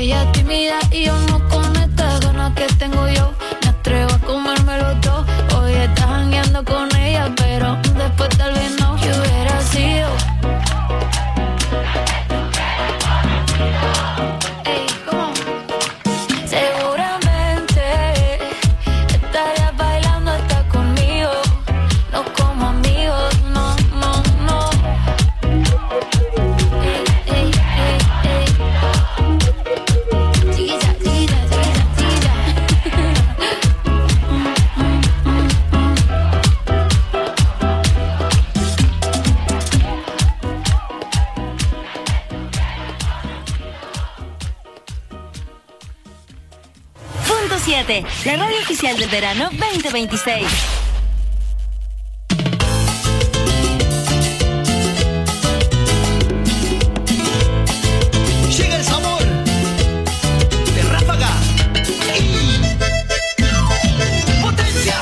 Ella es tímida y yo no con estas ganas que tengo yo. Me atrevo a comérmelo todo. Hoy estás jangueando con ella, pero después tal vez no. ¿Qué hubiera sido? Ey, ¿cómo? Seguramente estarías bailando hasta conmigo. No como amigos, no, no, no. Ey, ey, ey, ey. Chiquita, chiquita, chiquita, chiquita. 7, la radio oficial del verano 2026. Llega el sabor de Ráfaga y Potencia.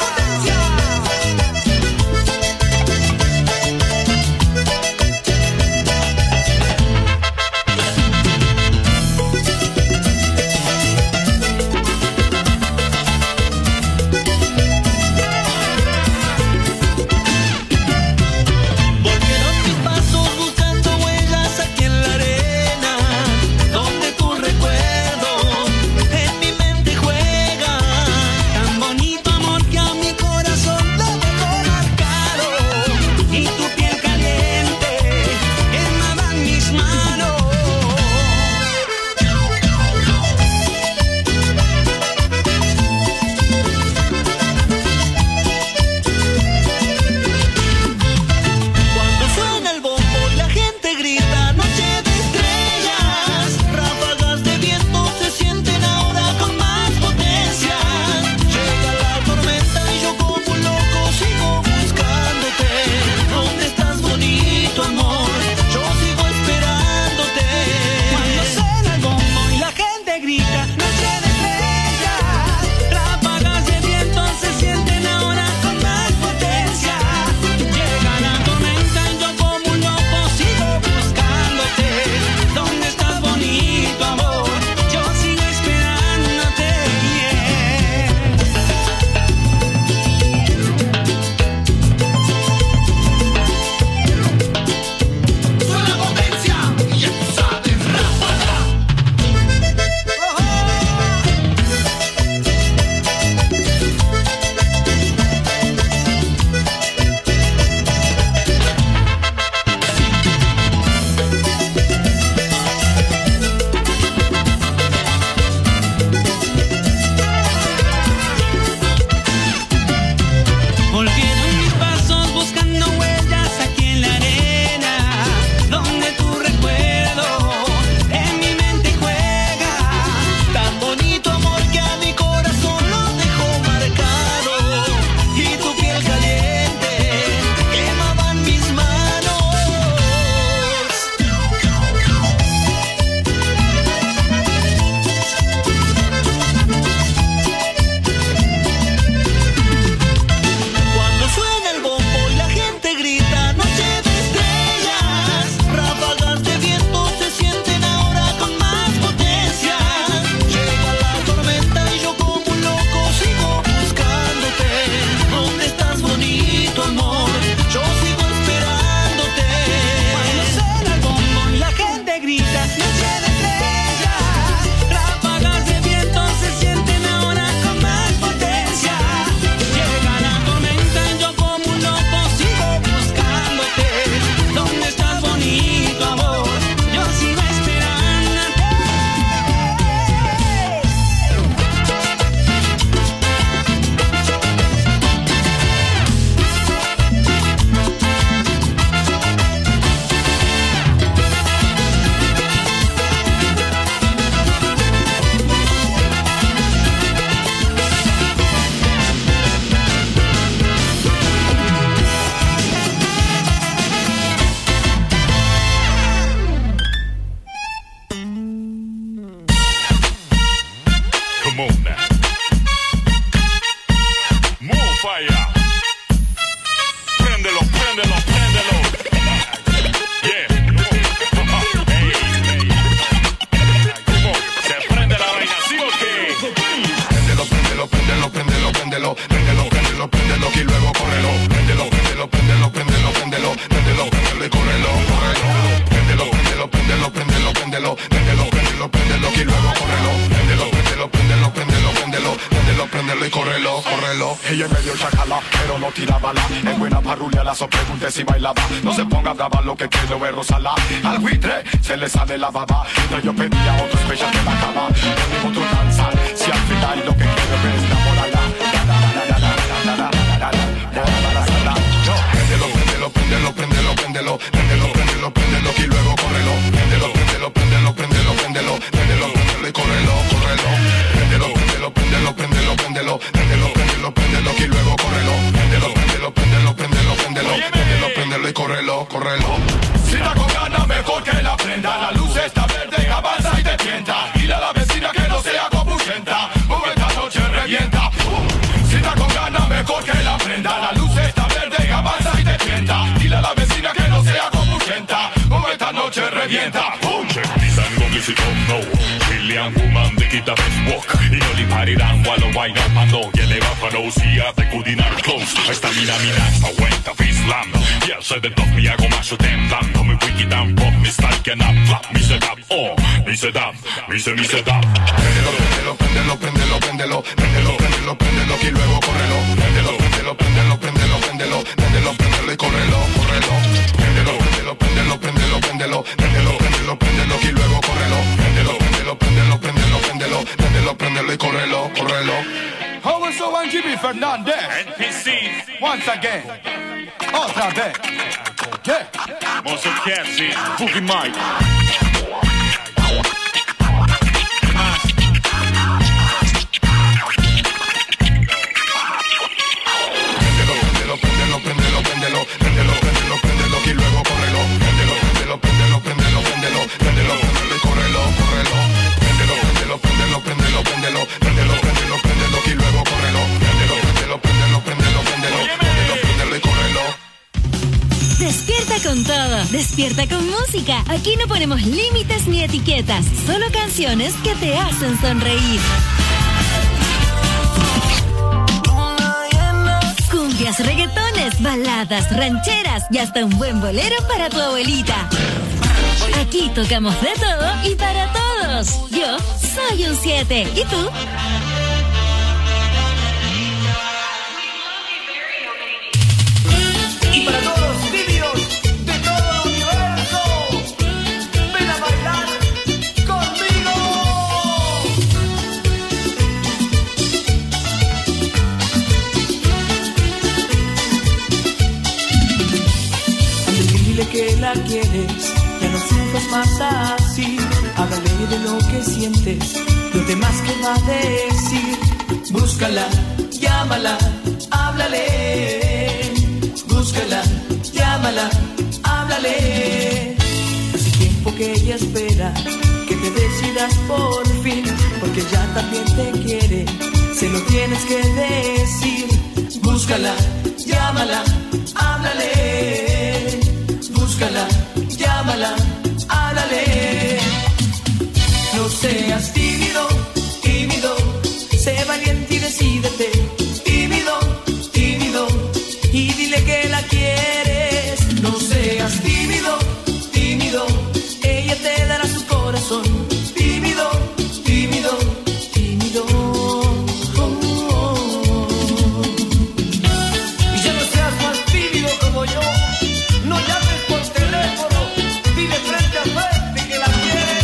préndelo, préndelo, préndelo, préndelo y luego córrelo. Préndelo, préndelo, préndelo, préndelo, préndelo, préndelo, préndelo y córrelo, córrelo. Ella es medio chacala, pero no tira bala. Es buena parrulia, la pregunte si bailaba. No se ponga brava, lo que quiero es rozarla. Al buitre se le sale la baba. Entonces yo pedía otro especial de la cama. Tenemos otro danza, si al final lo que quiero es enamorarla. Préndelo, préndelo, préndelo, préndelo, préndelo, préndelo, préndelo y luego córrelo. Préndelo, préndelo, préndelo, préndelo, préndelo, préndelo, préndelo y córrelo, córrelo. Préndelo, préndelo, préndelo, préndelo, préndelo, préndelo, préndelo, préndelo y luego córrelo. Préndelo, préndelo, préndelo, préndelo, préndelo, préndelo, préndelo y córrelo, córrelo. Si está con ganas mejor que la prenda. La luz está verde, avanza y te tienta. Dile a la vecina que no sea compulsenta, porque esta noche revienta. Si está con ganas mejor que la prenda. La luz está verde, avanza y te tienta. Dile a la vecina que no sea compulsenta, porque esta noche revienta. Check this and go listen to no. Chilean woman, they keep the best walk. Y no li parirán while the wine up and no. Y eleva farosia, te cudinar close. Esta mina, esta vuelta, Islam. Yeah, soy de top, me hago macho temblando. Mi wiki dan pop, mi style que na flap. Mi setup, oh, mi setup, mi setup. Préndelo, préndelo, préndelo, préndelo, préndelo, préndelo, préndelo y luego córrelo. Préndelo, préndelo, préndelo, préndelo, préndelo, préndelo, préndelo y córrelo, córrelo. Préndelo, préndelo, préndelo, préndelo, préndelo, préndelo, préndelo, préndelo y luego córrelo. Préndelo, préndelo, préndelo, préndelo, préndelo, préndelo, préndelo y córrelo, córrelo. How was so one Jimmy Fernandez? NPC. Once again. Otra vez. Yeah. Monster Cassie, Boogie Mike. Préndelo, préndelo, préndelo, préndelo, préndelo, préndelo y luego córrelo. Préndelo, préndelo, préndelo, préndelo, préndelo, préndelo, préndelo y córrelo, córrelo. Préndelo, préndelo, préndelo, préndelo, préndelo, préndelo, préndelo, préndelo y luego córrelo. Préndelo, préndelo, préndelo, préndelo, préndelo, préndelo, préndelo y córrelo. Despierta con todo, despierta con música. Aquí no ponemos límites ni etiquetas, solo canciones que te hacen sonreír. Cumbias, reggaetones, baladas, rancheras y hasta un buen bolero para tu abuelita. Aquí tocamos de todo y para todos. Yo soy un 7. ¿Y tú? Y para todos los niños de todo el universo, ven a bailar conmigo. Dile que la quieres, ya no sufras más así. Háblale de lo que sientes, lo demás que va a decir. Búscala, llámala, háblale. Búscala, llámala, háblale. Hace tiempo que ella espera que te decidas por fin, porque ya también te quiere, se lo tienes que decir. Búscala, llámala, háblale. Búscala, llámala, háblale. No seas tímido, tímido, sé valiente y decídete. Tímido, tímido, y dile que la quieres. No seas tímido, tímido, ella te dará su corazón. Tímido, tímido, tímido. Y ya no seas más tímido como yo. No llames por teléfono, dile frente a frente que la quieres.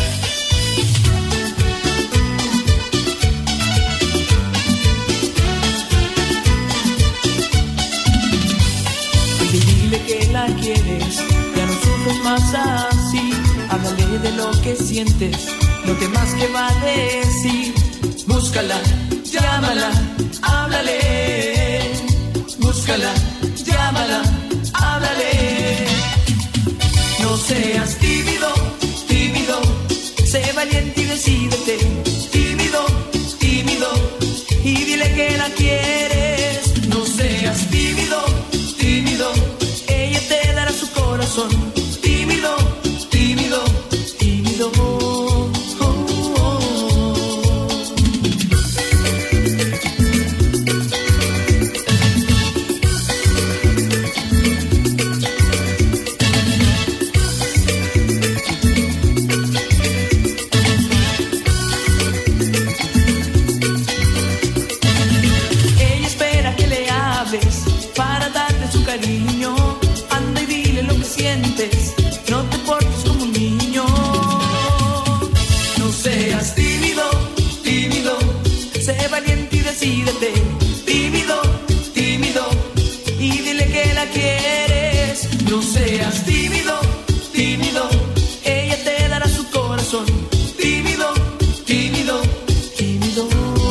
Y dile que la quieres, ya no sufres más así. Háblale de lo que sientes, lo demás que va a decir. Búscala, llámala, háblale. Búscala, llámala, háblale. No seas tímido, tímido, sé valiente y decídete. Tímido, tímido, y dile que la quieres. No seas tímido, tímido, ella te dará su corazón. Tímido, tímido, tímido. corazón tímido, tímido, tímido.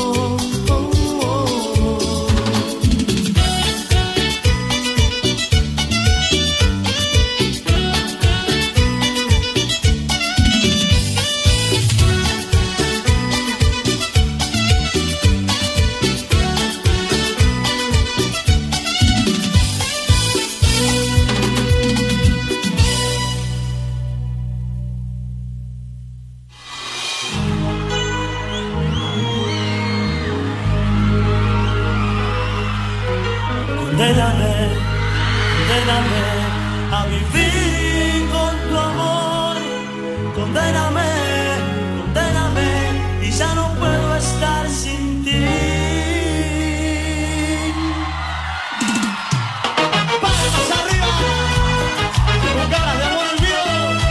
Condéname a vivir con tu amor. Condéname y ya no puedo estar sin ti. Palmas arriba, con ganas de amor olvido.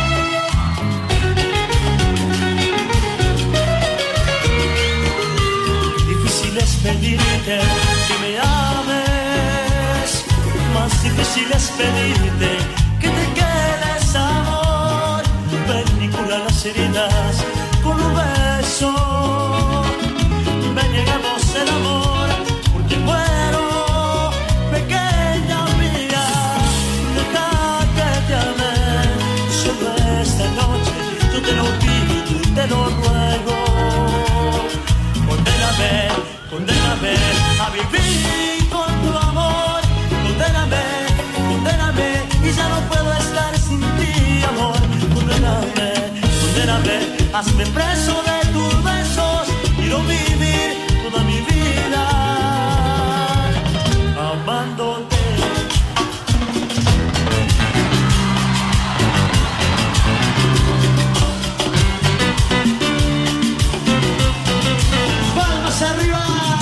Difícil es pedirte que me ames, más difícil es pedirte que te quedes, amor. Ven y cura las heridas con un beso. Ven y hagamos el amor, porque muero, pequeña mía. Deja que te ame, solo esta noche yo te lo pido y te lo ruego. Condéname a vivir con tu amor. Condéname y ya no puedo estar sin ti, amor. Condéname, hazme preso de tus besos. Quiero vivir toda mi vida amándote. Palmas arriba.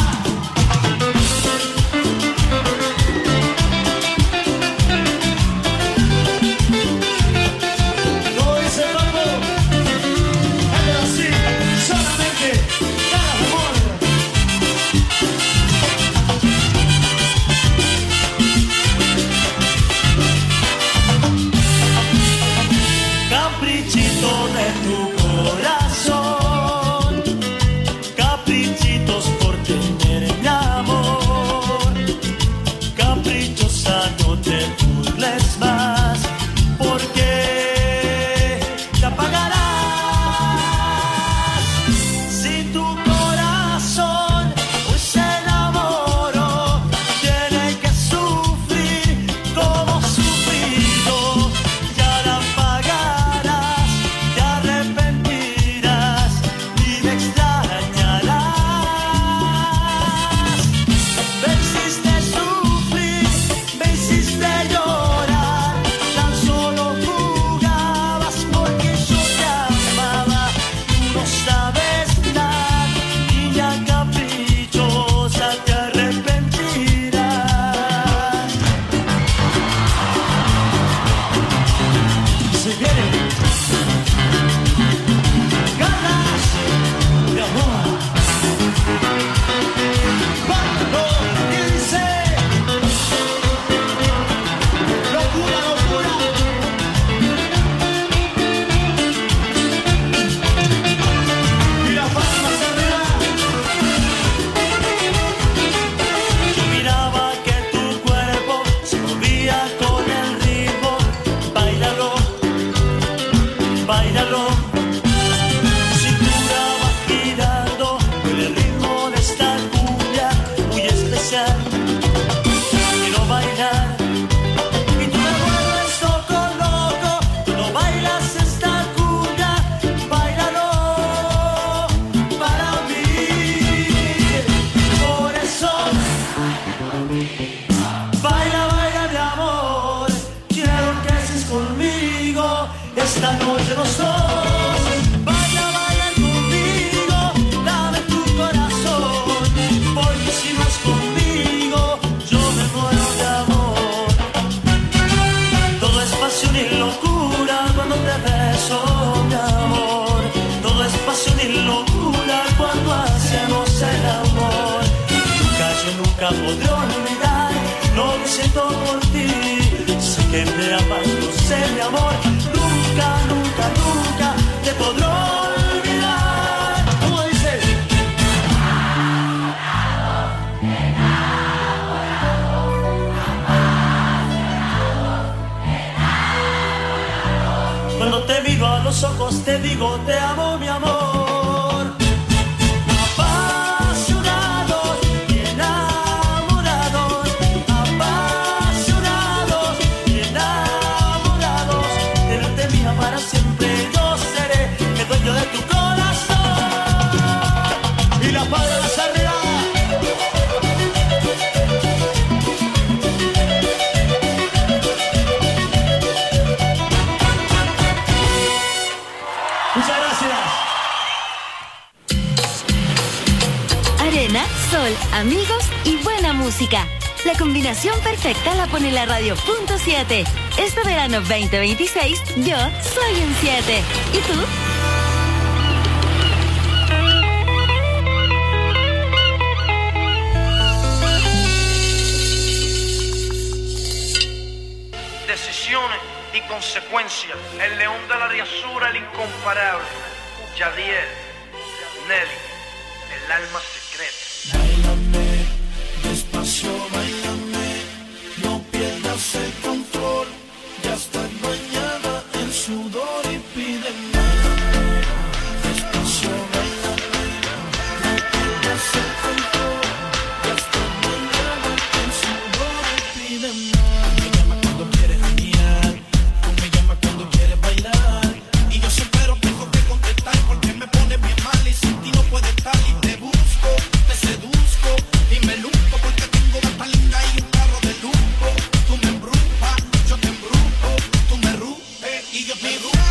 Esta noche los dos, vaya a bailar conmigo, dame tu corazón, porque si no es conmigo, yo me muero de amor. Todo es pasión y locura cuando te beso, mi amor. Todo es pasión y locura cuando hacemos el amor. Yo nunca podré olvidar lo que siento por ti. Sé que me amas, no sé, mi amor. Nunca, nunca, nunca te podré olvidar. los ojos te digo te amo, mi amor. Apasionados y enamorados, apasionados y enamorados. Tenerte mía para siempre yo seré, el dueño de tu corazón. Y la palabras arriba. Sol, amigos y buena música. La combinación perfecta la pone la radio.7. Este verano 2026, yo soy un 7. ¿Y tú? Decisiones y consecuencias. El león de la diosura, el incomparable. Yadiel, Nelly, el alma secreta. Báilame, despacio, báilame, no pierdas el control, ya estás bañada en sudor y pide báilame, despacio, báilame, no pierdas el control, ya estás bañada en sudor y pide más. Me llama cuando quieres janguear, tú me llamas cuando quieres bailar, y yo siempre tengo que contestar porque me pone bien mal y sin ti no puede estar y te busco. Te seduzco y me luzco porque tengo gata linda y un carro de lujo. Tú me embrujas, yo te embrujo, tú me rupes y yo te rujo.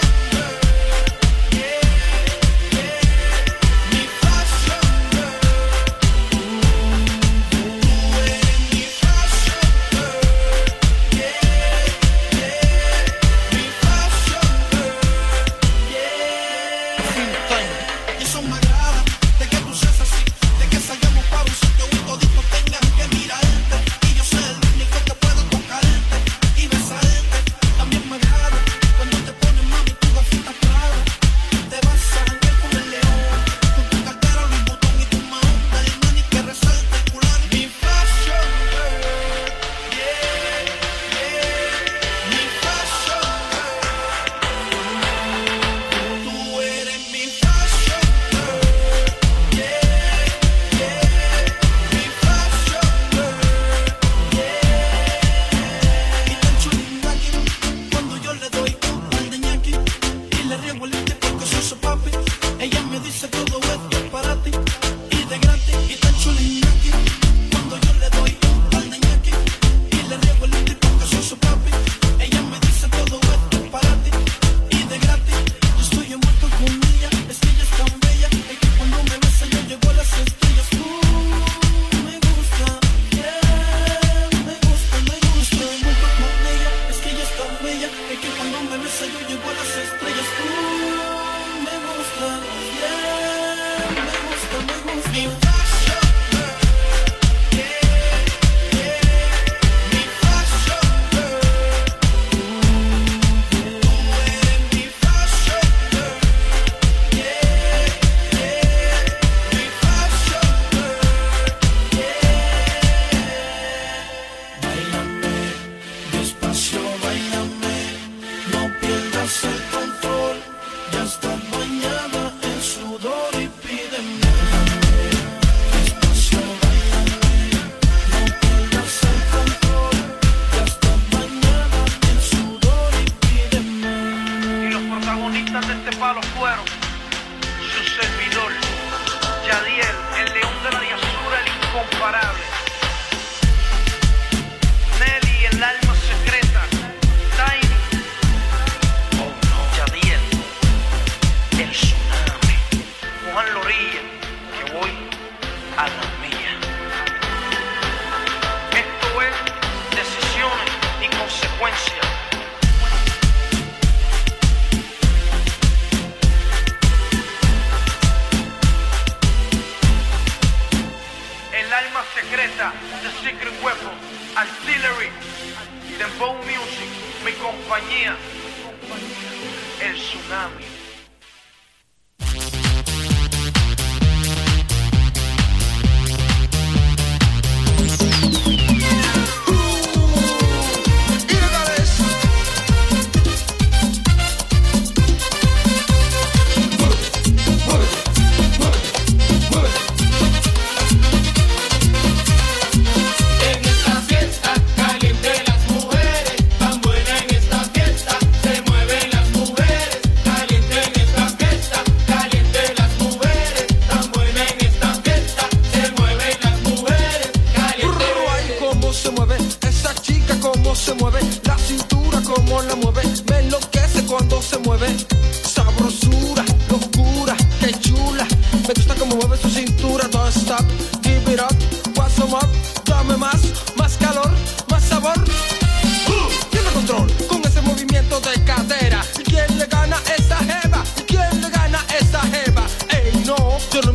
Mi fashion girl, tú eres mi fashion girl, mi fashion girl, y eso me agrada de que tú seas así. Que salgamos para un sitio y toditos tengan que mirarte. Y yo soy el único que puedo tocarte y besarte. También me agrada cuando te pones mami tu gafita clara. Te vas a janguear con el león, con tu cartera Louis Vuitton y tu manta el mani que resalta el culán. Mi fashion girl, mi fashion girl. Tú eres mi fashion girl, mi fashion girl, y tan chulita que cuando yo le doy un par de ñaki y le riego el este porque soy su papi, ella me dice todo esto es para ti y de gratis. Y tan chulita que cuando yo le doy un par de ñaki y le riego el este porque soy su papi, ella me dice todo esto es para ti y de gratis. Yo estoy envuelto con ella, es que ella es tan bella, es que cuando me besa yo llego a las estrellas. Me gusta, me gusta, me gusta. Estoy envuelto con ella, es que ella es tan bella, es que cuando me besa yo llego a las estrellas. Me gusta, me gusta, me gusta. Mi fashion girl, mi fashion girl. Tú eres mi fashion girl, mi fashion girl. Báilame, despacio, báilame, no pierdas el control, ya estás bañada en sudor y pídeme. Despacio, báilame, no pierdas el control, ya estás bañada en sudor y pídeme. Y los protagonistas de este palo fueron su servidor, Yadiel, el león de la diosura, el incomparable. Nelly, el alma secreta. Tiny, oh no, Yadiel, el tsunami. Juan Lorilla, que voy a la mía. Esto es decisiones y consecuencias. El alma secreta, The Secret Weapon, Artillery, Dembow Music, mi compañía, el tsunami.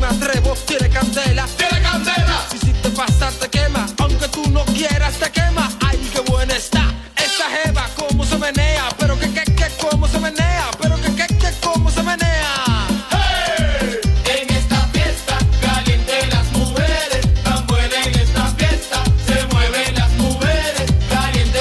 me atrevo, tiene candela. ¡Tiene candela! Si te pasa te quema, aunque tú no quieras te quema. ¡Ay, qué buena está! Esta jeva, cómo se menea, pero que, cómo se menea, pero que, cómo se menea. ¡Hey! En esta fiesta, caliente las mujeres, tan buena en esta fiesta, se mueven las mujeres, caliente.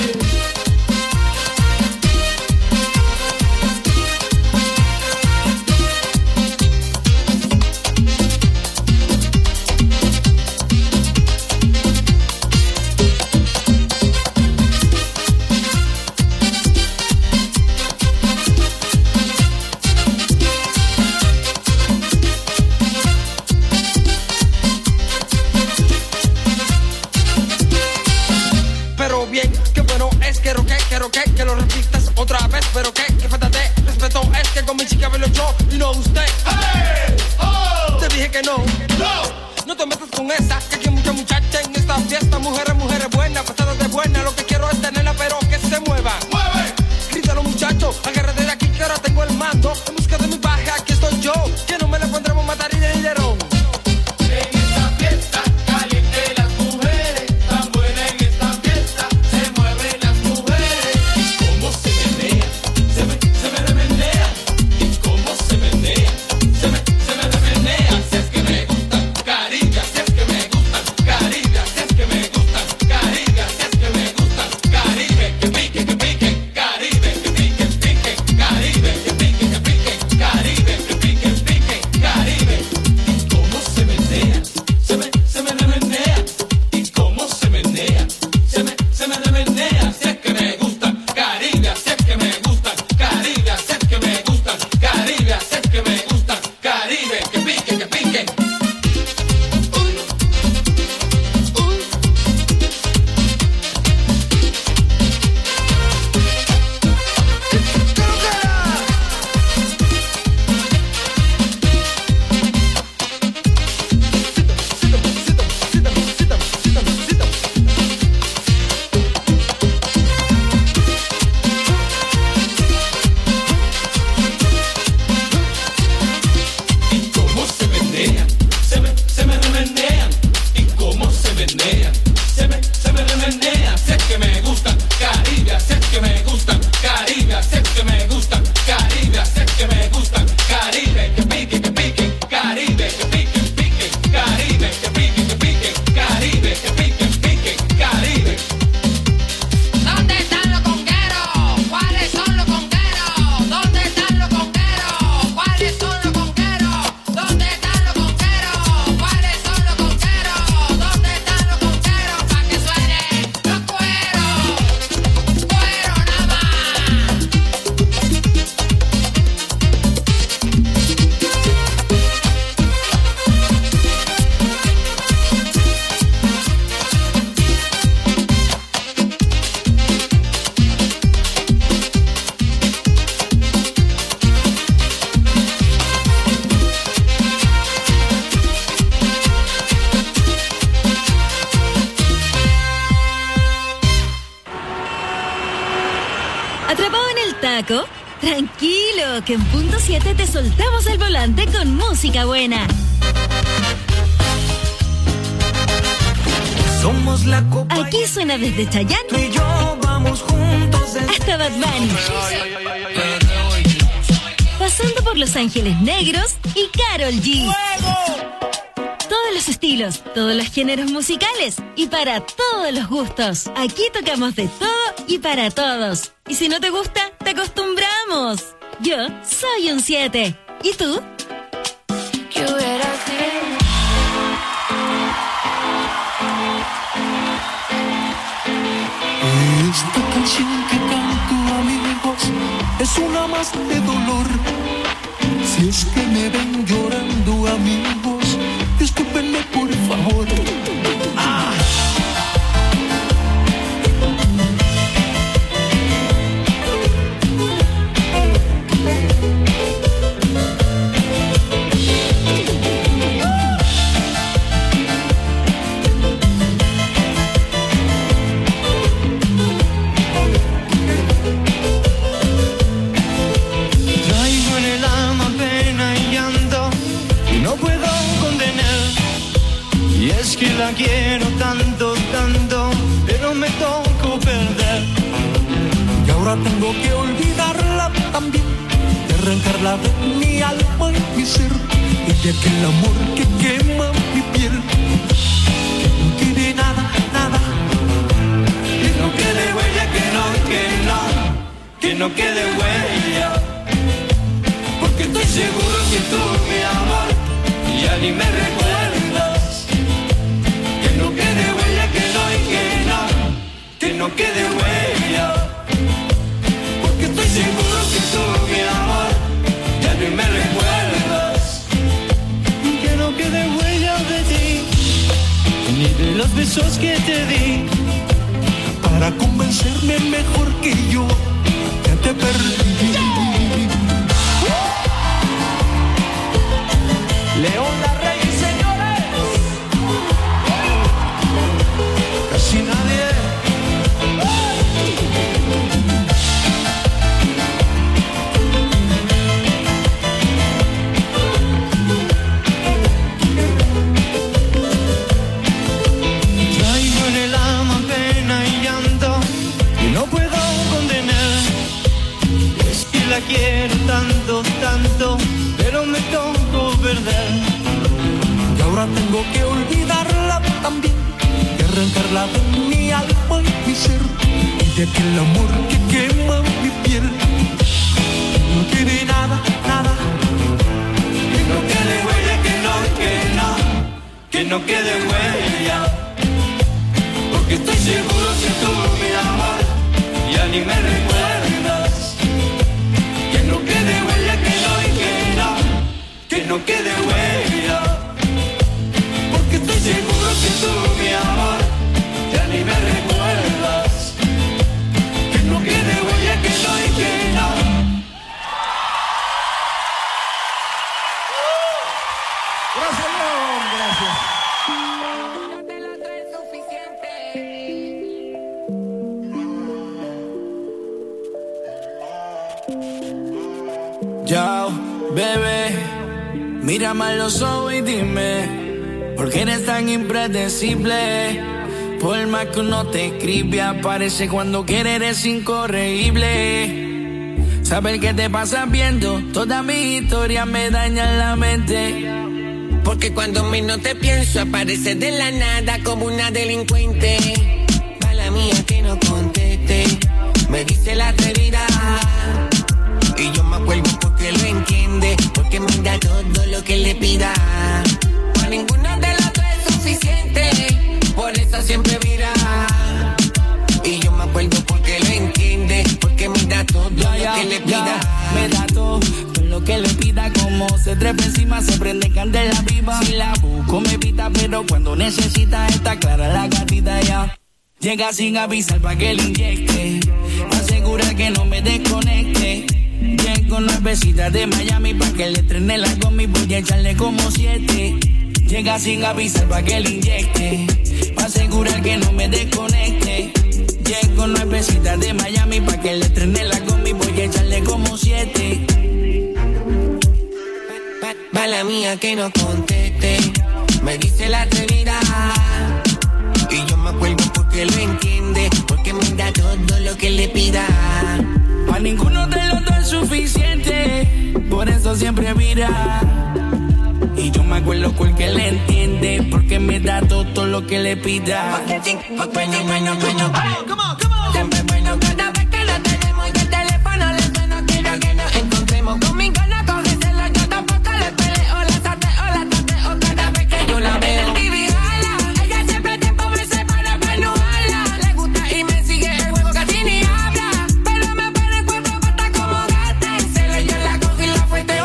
Pero bien, qué bueno es que lo repitas otra vez, pero que falta de respeto es que con mi chica bailo yo y no usted. ¡Hey! ¡Oh! Te dije que no, no te metas con esa, que aquí hay mucha muchacha en esta fiesta, mujeres buenas, pasadas de buena, lo que quiero es tenerla pero que se mueva. ¡Mueve! Grítalo muchacho, agárrate de aquí que ahora tengo el mando, en busca de mi baja, aquí estoy yo, que no me la pondremos matar y de dinero. En esta fiesta, caliente las mujeres, tan buena en esta fiesta, se mueven las mujeres. Y cómo se menea, se me remenea. Y cómo se menea, se me remenea. Si es que me gustan Caribe, si es que me gustan Caribe, si es que me gustan Caribe, si es que me gustan Caribe. Que pique, Caribe, que pique, Caribe, que pique, Caribe, que pique, Caribe. Y cómo se menea, se me remenea. Y cómo se menea, se me remenea. Si es que me gustan Caribe, si es que me gustan Caribe, si es que me gustan Caribe, si es que me gustan Caribe. Que pique, y cómo se menea, se me remenea. Y cómo se menea, se me remenea. Si es que me gustan Caribe, si es que me gustan Caribe, si es que me gustan Caribe, si es que me gustan Caribe. Que pique, Caribe, que pique, Caribe, que pique, Caribe, que pique, Caribe. ¿Dónde están los congueros? ¿Cuáles son los congueros? ¿Dónde están los congueros? ¿Cuáles son los congueros? ¿Dónde están los congueros? ¿Cuáles son los congueros? ¿Dónde están los congueros? Pa' que suenen los cueros, cuero nada más. ¿Atrapado en el taco? Tranquilo, que en punto 7 te soltamos el volante con música buena. Somos la copa. Aquí suena desde Tú Chayanne y yo vamos juntos. hasta Bad Bunny, pasando por Los Ángeles Negros y Karol G. Todos los estilos, todos los géneros musicales y para todos los gustos. Aquí tocamos de todo y para todos. Y si no te gusta, te acostumbramos. Yo soy un 7. ¿Y tú? ¿Qué hubiera sido? Esta canción que canto, amigos, es una más de dolor. Si es que me ven llorando, amigos, discúlpenme por favor. Traigo en el alma pena y llanto, y no puedo quiero tanto, tanto, pero me tocó perder. Y ahora tengo que olvidarla también, de arrancarla de mi alma y mi ser, y de aquel amor que quema mi piel. Que no quede nada, nada, que no quede huella, que no, que no quede huella. Porque estoy seguro que tú, mi amor, ya ni me recuerdas. Que no quede huella, que no, que no quede huella. Porque estoy seguro que tú, mi amor, ya ni me recuerdas. Que no quede huella de ti, ni de los besos que te di, para convencerme mejor que yo que te perdí. León Larrey, señores. Casi nadie. Traigo en el alma pena y llanto que no puedo contener. Es que la quiero tanto, tanto, pero me tocó perder. Y ahora tengo que olvidarla también, y arrancarla de mi alma y mi ser, y de aquel amor que quema mi piel. Que no quede nada, nada, que no quede huella, que no, que no quede huella. Porque estoy seguro que tú, mi amor, ya ni me recuerdas. Que no quede huella, que no, que no quede huella. Porque estoy seguro que tú, mi amor, ya ni me recuerdas. Que no quede huella, que no, que no. Gracias, León, gracias. No te la traes suficiente. Yo, bebé, mírame a los ojos y dime, ¿por qué eres tan impredecible? Por más que uno te escribe, aparece cuando quiere, eres incorregible. Saber qué te pasa viendo toda mi historia me daña la mente. Porque cuando menos te pienso aparece de la nada como una delincuente. Mala mía que no conteste, me dice la atrevida. Y yo me acuerdo porque lo entiende, porque me da todo lo que le pida. A ninguno de los dos es suficiente, por eso siempre vira. Y yo me acuerdo porque lo entiende, porque me da todo lo que le pida. Me da todo lo que le pida, como se trepa encima, se prende candela viva. Si la busco me evita, pero cuando necesita está clara la gatita ya. Llega sin avisar pa' que le inyecte, asegura que no me desconecte. Llego nuevecita de Miami pa' que le estrene la gomi, voy a echarle como 7. Llega sin avisar pa' que le inyecte, pa' asegurar que no me desconecte. Llego nuevecita de Miami pa' que le estrene la gomi, voy a echarle como 7. Mala mía que no conteste, me dice la atrevida. Y yo me acuerdo porque lo entiende, porque me da todo lo que le pida. A ninguno de los dos es suficiente, por eso siempre vira. Y yo me acuerdo porque le entiende, porque me da todo lo que le pida. Bueno, siempre bueno cada vez que lo tenemos y el teléfono le suena. Quiero que nos encontremos, conmigo no cógeselo, yo tampoco le peleo, la sateo cada vez que yo la veo. Ella siempre tiempo me separa para no hablar. Le gusta y me sigue el juego, casi ni habla, pero me pone el cuerpo para como gata. Se le yo la cojo y la fueteo.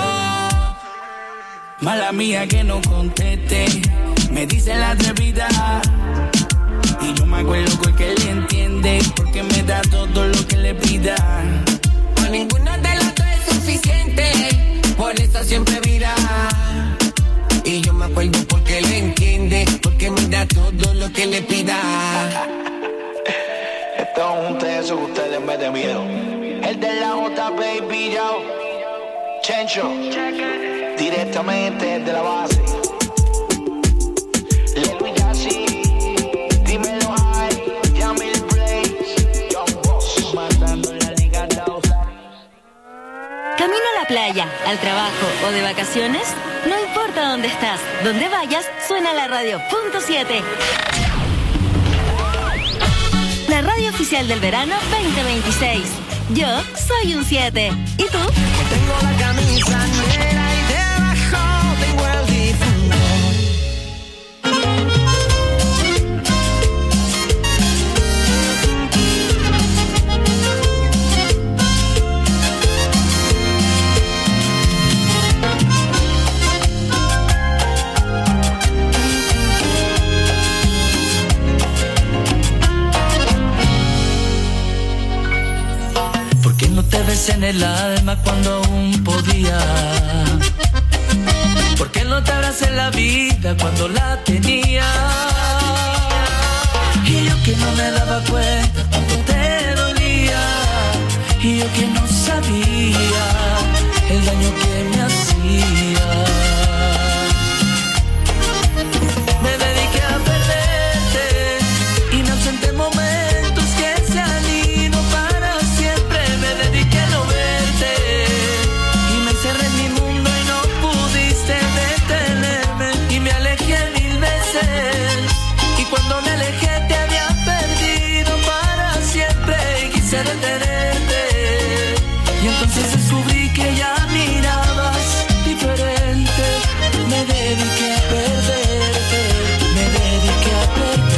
Mala mía que no conteste, me dice la atrevida. Y yo me acuerdo porque le entiende, porque me da todo lo que le pida. A ninguno de los dos es suficiente, por eso siempre vira. Y yo me acuerdo porque le entiende, porque me da todo lo que le pida. Esto es un teso que ustedes me den miedo. El de la J, baby, yo. Chencho, directamente de la base. Lelo y Yassi. la playa, al trabajo o de vacaciones? No importa dónde estás, donde vayas, suena la radio. Punto 7. La radio oficial del verano 2026. Yo soy un 7. ¿Y tú? Tengo la camisa negra y debajo tengo el difunto. Te ves en el alma cuando aún podía. ¿Por qué no te abracé en la vida cuando la tenía? Y yo que no me daba cuenta cuando te dolía. Y yo que no sabía el daño que me hacía. Me dediqué a perderte y me ausenté en momentos que se han ido para siempre. Me dediqué a no verte y me encerré en mi mundo y no pudiste detenerme. Y me alejé 1000 veces y cuando me alejé te había perdido para siempre. Y quise detenerte y entonces descubrí que ya mirabas diferente. Me dediqué a perderte, me dediqué a perderte.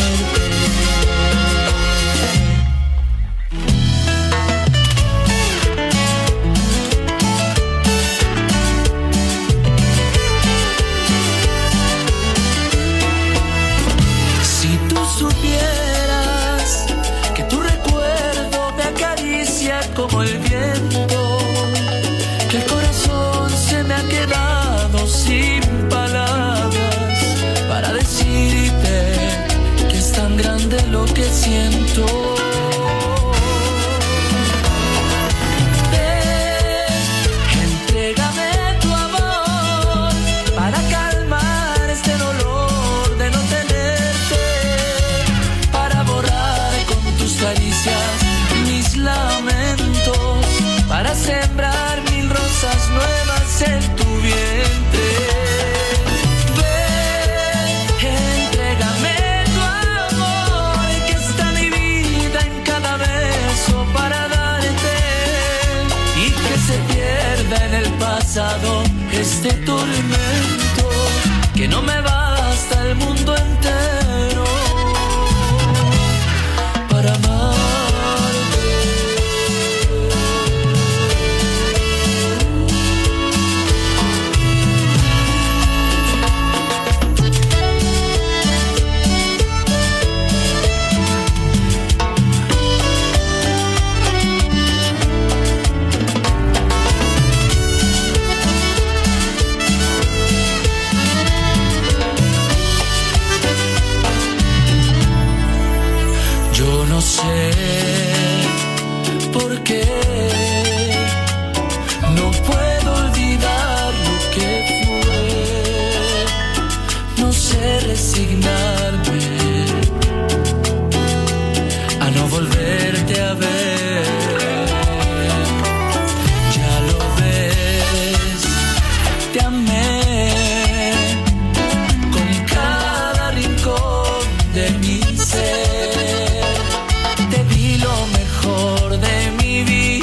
Si tú supieras que tu recuerdo me acaricia como el viento, que el corazón se me ha quedado sin palabras para decirte que es tan grande lo que siento. Ven, entrégame tu amor para calmar este dolor de no tenerte, para borrar con tus caricias mis lamentos, para sembrar 1000 rosas nuevas en tu vientre. Ven, entrégame tu amor, que está mi vida en cada beso para darte, y que se pierda en el pasado este tormento, que no me basta el mundo entero para amarte. Yo no sé por qué no puedo olvidar lo que fue. No sé resignarme a no volverte a ver. Ya lo ves, te amé con cada rincón de mi ser. Te di lo mejor de mi vida.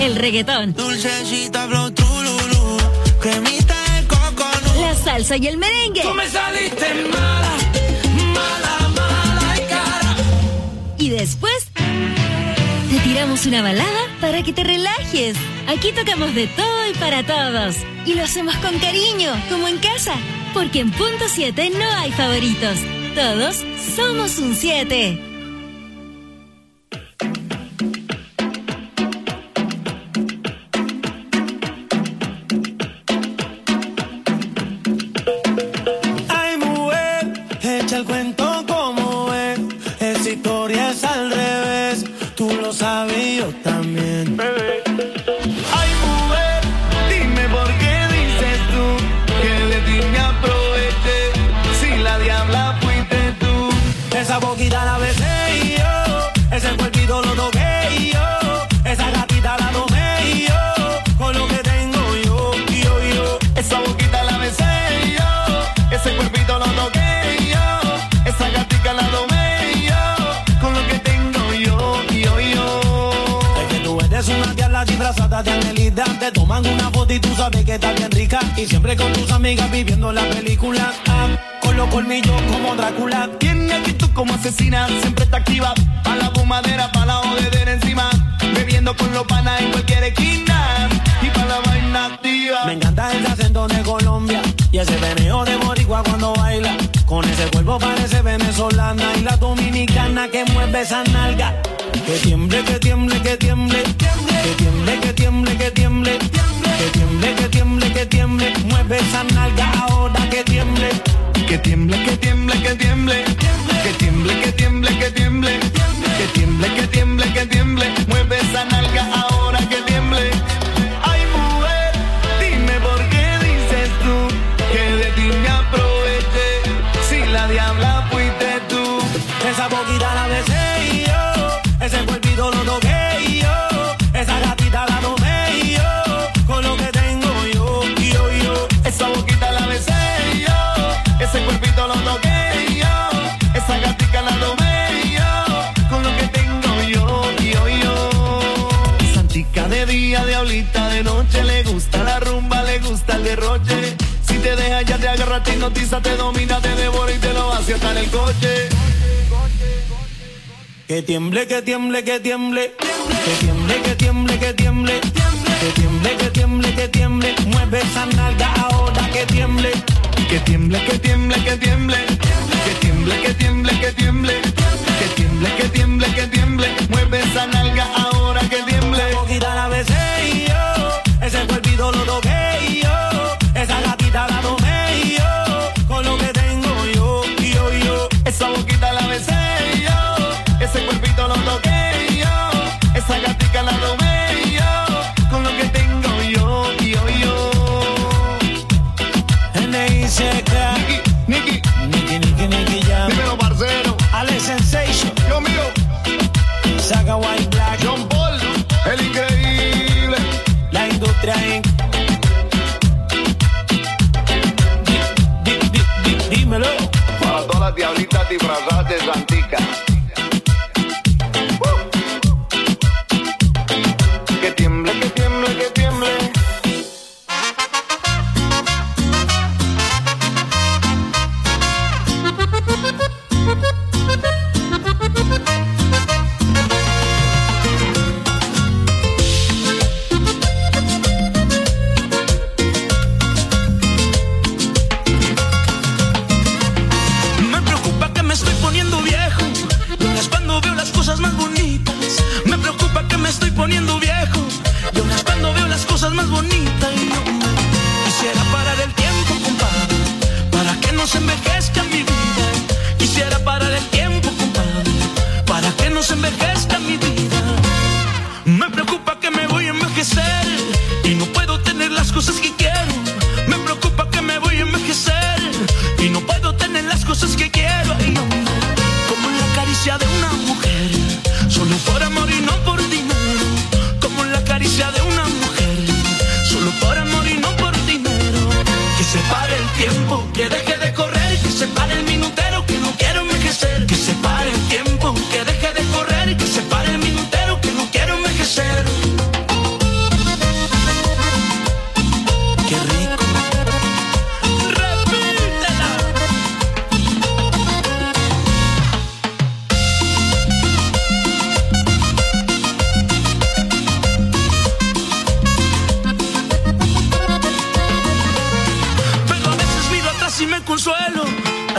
el reggaetón, dulcecita flow trululú, cremita de coco, la salsa y el merengue. Tú me saliste mala, mala, mala y cara. Y después te tiramos una balada para que te relajes. Aquí tocamos de todo y para todos. Y lo hacemos con cariño, como en casa. Porque en Punto 7 no hay favoritos. Todos somos un 7. Ay, mujer, echa el cuento como es. Esa historia es al revés. Tú lo sabes y yo también. Ay, mujer, dime por qué dices tú que de ti me aproveché. Si la diabla fuiste tú. Esa boquita la besé yo, ese cuerpito lo toqué yo, esa gatita la tomé yo, con lo que tengo yo. Esa boquita la besé yo, ese cuerpito lo toqué yo, esa gatita la tomé yo, con lo que tengo yo. Es que tú eres una diabla disfrazada de angelita, te toman una foto y tú sabes que estás bien rica, y siempre con tus amigas viviendo la película. Con los colmillos como Drácula, tiene actitud como asesina, siempre está activa, pa' la fumadera, pa' la jodedera encima, bebiendo con los panas en cualquier esquina, y pa' la vaina activa. Me encanta ese acento de Colombia, y ese veneo de boricua cuando baila, con ese cuerpo parece venezolana, y la dominicana que mueve esa nalga. Que tiemble, que tiemble, que tiemble, que tiemble, que tiemble, que tiemble, que tiemble, que tiemble, que tiemble, mueve esa nalga ahora que tiemble. Que tiemble, que tiemble, que tiemble, que tiemble, que tiemble, que tiemble, que tiemble, que tiemble, que tiemble, mueve esa nalga ahora que tiemble. Ay, mujer, dime por qué dices tú que de ti me aproveché. Si la diabla fuiste tú. Esa boquita la besé yo, ese cuerpito lo toqué yo, esa gatita la tomé yo, con lo que tengo yo. Esa boquita la besé yo, ese cuerpito lo toqué yo, esa gatica la tomé yo, con lo que tengo yo. Santica de día, diablita de noche, le gusta la rumba, le gusta el derroche. Si te deja ya te agarra, te hipnotiza, te domina, te devora y te lo hace hasta en el coche. Que tiemble, que tiemble, que tiemble, que tiemble, que tiemble, que tiemble, que tiemble, que tiemble, que tiemble, mueve esa nalga ahora que tiemble. Que tiemble, que tiemble, que tiemble, que tiemble, que tiemble, que tiemble, que tiemble, que tiemble, que tiemble, mueve esa nalga ahora que tiemble. Esa boquita la besé yo, ese cuerpito lo toqué yo, esa gatita la tomé yo, con lo que tengo yo. Esa boquita la besé yo, ese cuerpito lo toqué yo, esa gatica la tomé yo, con lo que tengo yo. Nicky, ya. Dímelo, parcero. Alex Sensation. Yo mío. Saga White Black. John Paul. El increíble. La industria Inc. Dímelo. Para todas las diablitas disfrazadas de Santica. Que tiemble, que tiemble, que tiemble. Que se pare el tiempo, que deje de correr, que se pare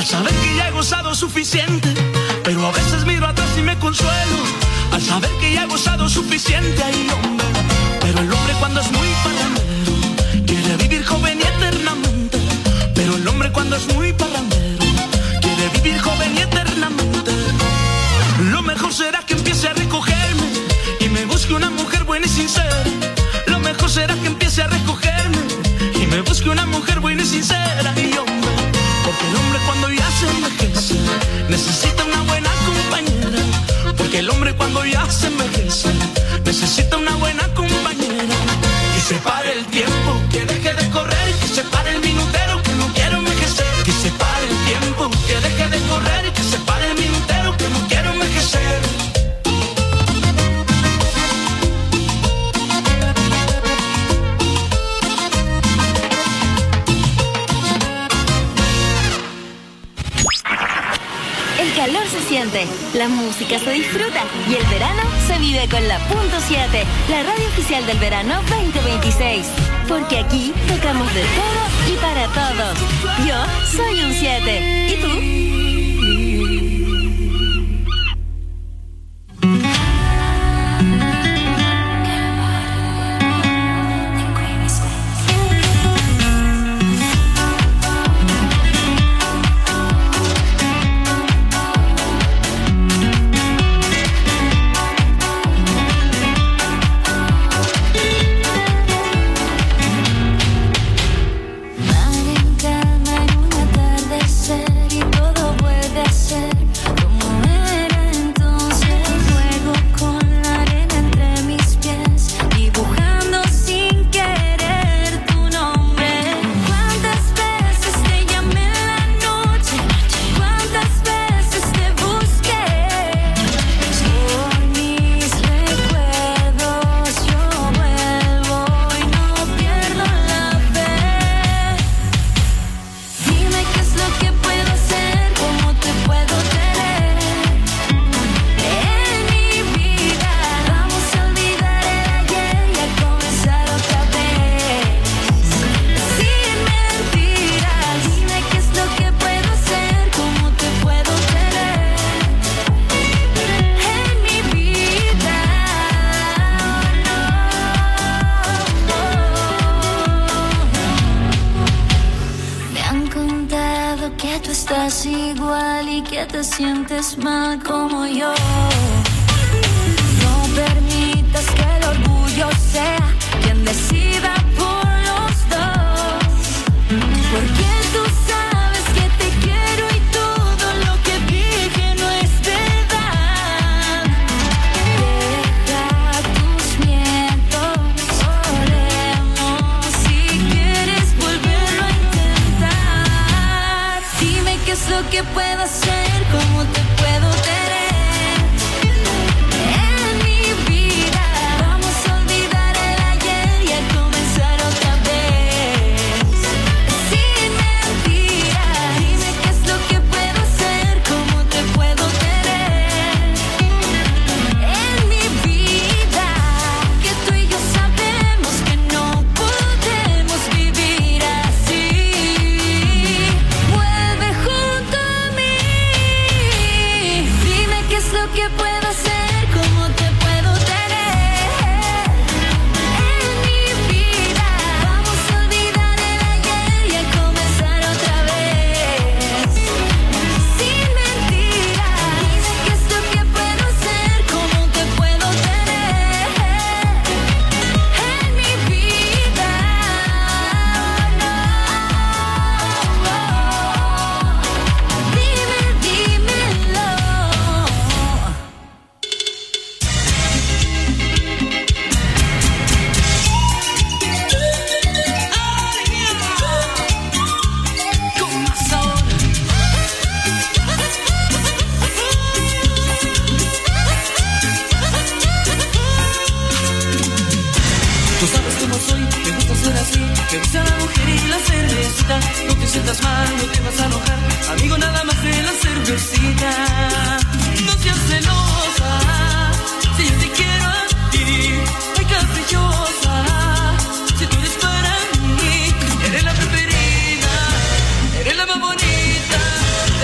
al saber que ya he gozado suficiente, pero a veces miro atrás y me consuelo, al saber que ya he gozado suficiente, ay hombre. Pero el hombre cuando es muy parrandero quiere vivir joven y eternamente. Pero el hombre cuando es muy parrandero quiere vivir joven y eternamente. Lo mejor será que empiece a recogerme y me busque una mujer buena y sincera. Lo mejor será que empiece a recogerme y me busque una mujer buena y sincera, y hombre. Porque el hombre cuando ya se envejece necesita una buena compañera. Porque el hombre cuando ya se envejece necesita una buena compañera. Que se pare el tiempo, que deje de correr, que se pare el minutero, que no quiero envejecer. Que se pare el tiempo, que deje de correr, que se pare el minutero, que no quiero envejecer. El calor se siente, la música se disfruta y el verano se vive con la .7, la radio oficial del verano 2026. Porque aquí tocamos de todo y para todos. Yo soy un 7. ¿Y tú? Sientes mal como yo. No permitas que el orgullo sea quien decida por los dos. Porque tú sabes que te quiero y todo lo que dije no es verdad. Deja tus miedos, oremos si quieres volverlo a intentar. Dime qué es lo que puedo hacer. ¿Cómo te puedo tener en mi vida? Vamos a olvidar el ayer y a comenzar otra vez. Sin mentiras, dime qué es lo que puedo hacer. ¿Cómo te puedo tener en mi vida? Que tú y yo sabemos que no podemos vivir así. Vuelve junto a mí. Dime qué es lo que puedo hacer, cómo te puedo tener en mi vida. Vamos a olvidar el ayer y a comenzar otra vez. Sin mentiras, dime qué es lo que puedo hacer, cómo te puedo tener en mi vida. Dímelo. Con más sabor. Tú sabes cómo soy, me gusta ser así. Me gusta la mujer y la cervecita. No te sientas mal, no te vas a enojar. Amigo, nada más de la cervecita. No seas celosa, si yo te quiero a ti. Ay, caprichosa, si tú eres para mí. Eres la preferida, eres la más bonita.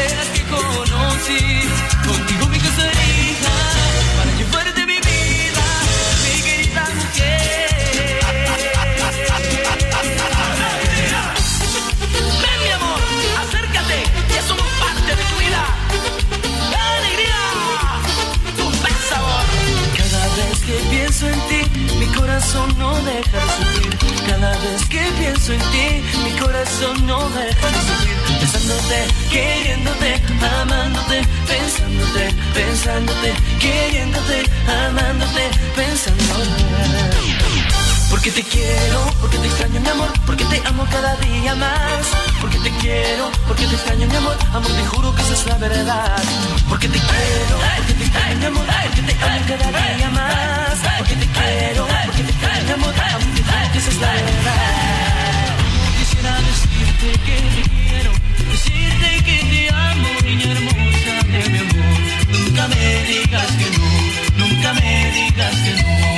deja de sufrir. Cada vez que pienso en ti, mi corazón no deja de sufrir. Pensándote, queriéndote, amándote, pensándote, pensándote, queriéndote, amándote, pensándote. Porque te quiero, porque te extraño mi amor, porque te amo cada día más. Porque te quiero, porque te extraño mi amor, amor te juro que esa es la verdad. Porque te quiero, porque te extraño mi amor, porque te amo cada día más. Porque te quiero, porque te extraño mi amor, amor te juro que esa es la verdad. Quisiera decirte que te quiero, decirte que te amo, niña hermosa de mi amor. Nunca me digas que no, nunca me digas que no.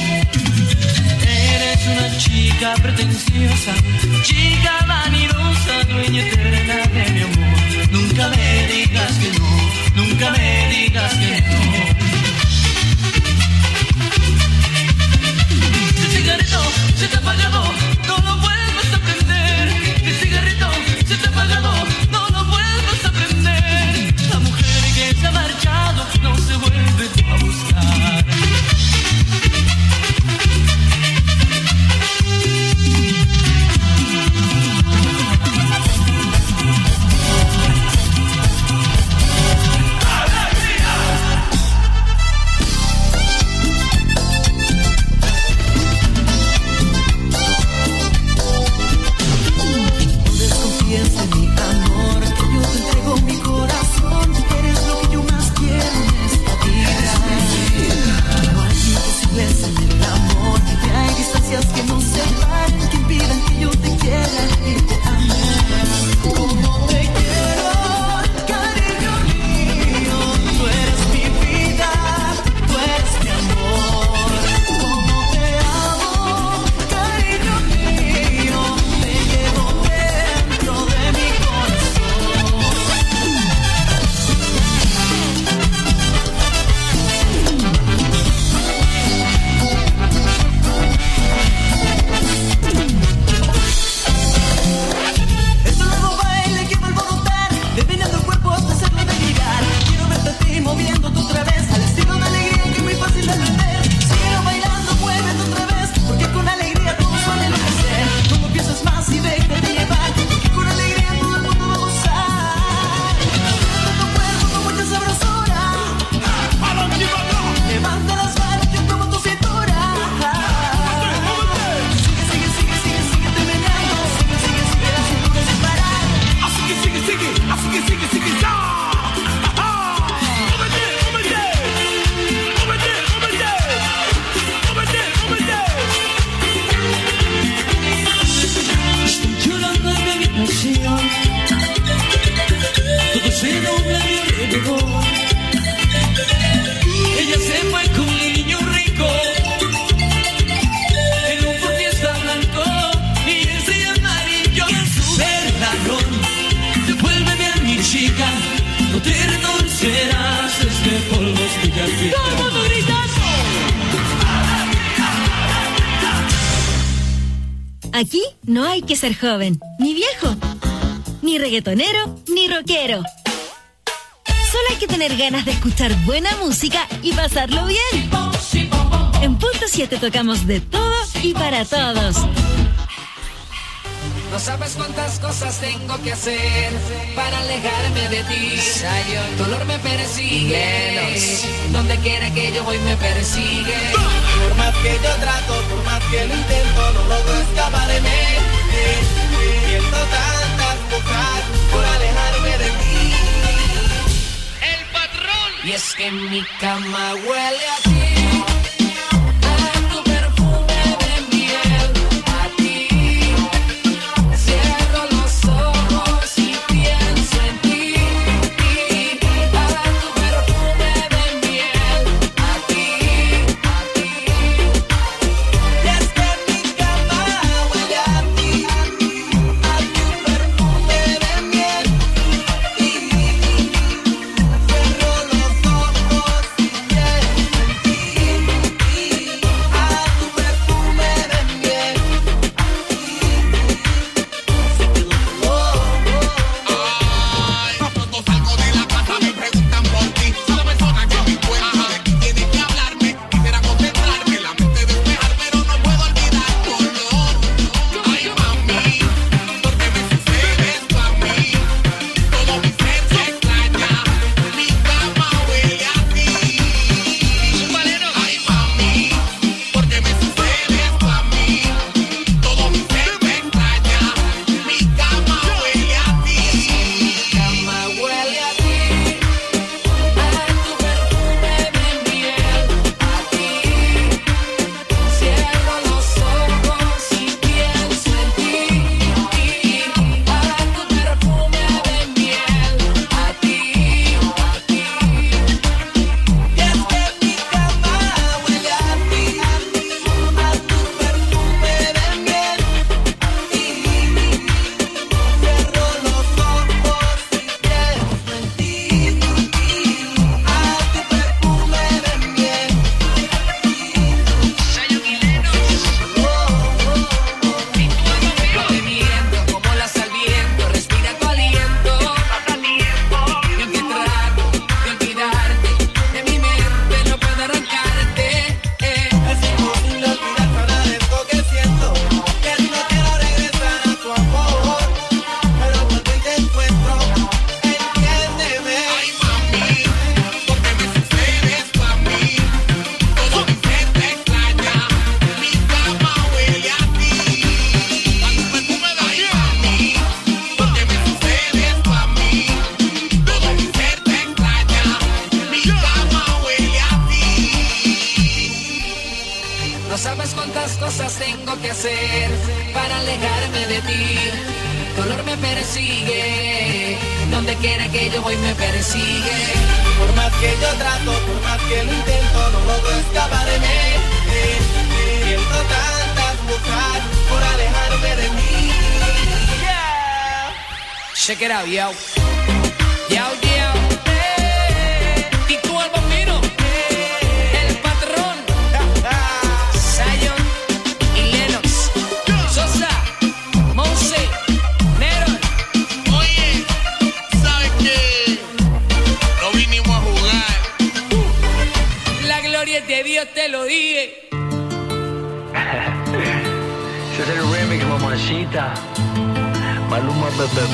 Eres una chica pretenciosa, chica vanidosa, dueña eterna de mi amor. Nunca me digas que no, nunca me digas que no. El cigarrito se te ha apagado, no lo vuelvas a prender. El cigarrito se te ha apagado, no lo vuelvas a prender. La mujer que se ha marchado no se vuelve a buscar. Que no separen, que impidan que yo te quiera y te ame. Como te quiero, cariño mío, tú eres mi vida, tú eres mi amor. Como te amo, cariño mío, te llevo dentro de mi corazón. Moviéndote otra vez al estilo de alegría que es muy fácil de entender. Sigo bailando, muévete otra vez, porque con alegría todos van a enloquecer. No lo pienses más y déjate llevar, porque con alegría todo el mundo va a gozar. Tu cuerpo con mucha sabrosura, levanta las manos que tomo tu cintura. Sigue, sigue, sigue, sigue, sigue meneando. Sigue, sigue, sigue, la cintura sin parar. Así que sigue, sigue, así que sigue, sigue, ya. Todo se dobla a mi alrededor. Ella se fue con un niño rico en un Ford Fiesta blanco y ese amarillo Superladrón. Devuélveme a mi chica, no te reconocerás este polvo picante. ¿Cómo tú gritas? Aquí no hay que ser joven, ni viejo, ni reggaetonero, ni rockero. Solo hay que tener ganas de escuchar buena música y pasarlo bien. En Punto 7 tocamos de todo y para todos. No sabes cuántas cosas tengo que hacer para alejarme de ti. El dolor me persigue, donde quiera que yo voy me persigue. Por más que yo trato, por más que lo intento, no logro escaparme. Siento tantas cosas por alejarme de ti. El patrón. Y es que mi cama huele a ti. tengo que hacer para alejarme de ti. Dolor me persigue, donde quiera que yo voy me persigue. Por más que yo trato, por más que lo intento, no logro escaparme. Siento tantas buscar por alejarme de mí. Yeah. Check it out, yo. Yo. Y tú el bambino, el patrón, Zion y Lennox, Sosa, Monse, Nero. Oye, ¿sabes qué? No vinimos a jugar. La gloria es de Dios, te lo dije. Ese es el remix, mamacita. Maluma,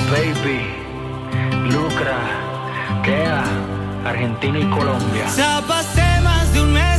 baby. Lucra, Kea, Argentina y Colombia. Ya pasé más de un mes